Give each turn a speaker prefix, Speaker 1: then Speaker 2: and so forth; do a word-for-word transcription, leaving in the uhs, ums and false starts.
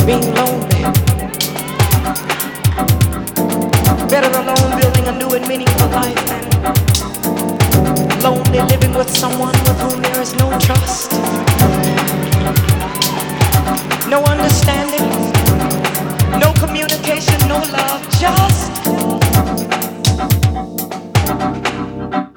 Speaker 1: being lonely. Better alone building a new and meaningful life than lonely living with someone with whom there is no trust, no understanding, no communication, no love, just